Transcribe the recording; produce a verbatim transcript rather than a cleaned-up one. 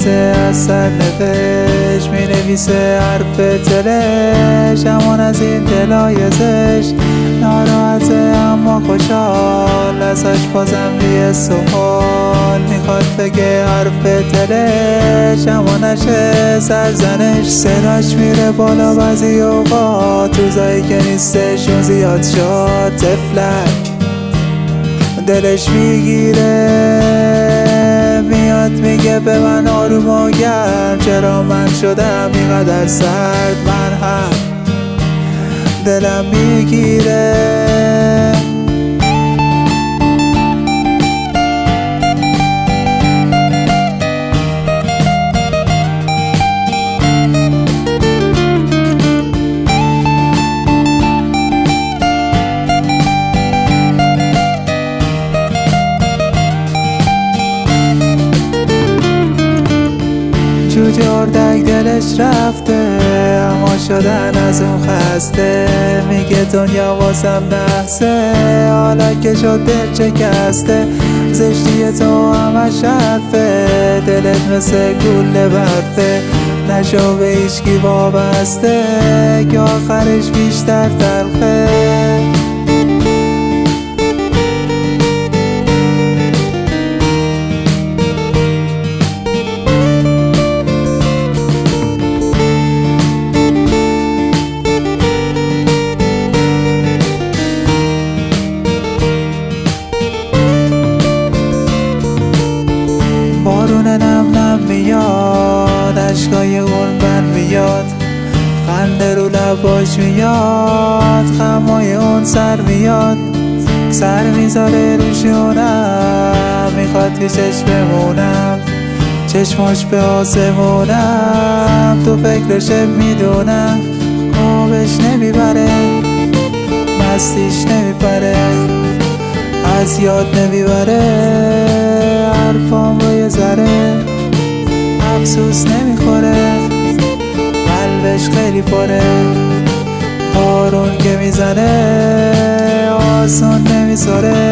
نویسه از سر نوشت، می نویسه حرف دلش، همان از این دلای زشت. ناراحته اما خوشحال، ازش بازم یه سوال میخواد بگه حرف دلش، اما نشه سرزنش. صداش میره بالا بعضی اوقات، روزایی که نیستش اون زیاد شد. تفلک دلش میگیره، میاد میگه به من آروم و گرم، چرا من شدم اینقدر سرد. من هم دلم میگیره. جوجه اردک دلش رفته، اما شدن از اون خسته. میگه دنیا واسم نحسه، حالا که شد دل شکسته. زشتی تو همش حرفه، دلت مثل گوله برفه. نشو به هیچکی وابسته که آخرش بیشتر تلخه. بارون نم نم میاد، اشکای اون بر میاد، خنده رو لباش میاد، خمای اون سر میاد. سر میذاره رو شونم، میخواد پیشش بمونم، چشماش به آسمونم، تو فکرش میدونم. خوابش نمیبره، مستیش نمیپره، از یاد نمیبره حرفام رو یه ذره. افسوس نمیخوره، قلبش خیلی پره، بارون که میزنه آسون نمیذاره.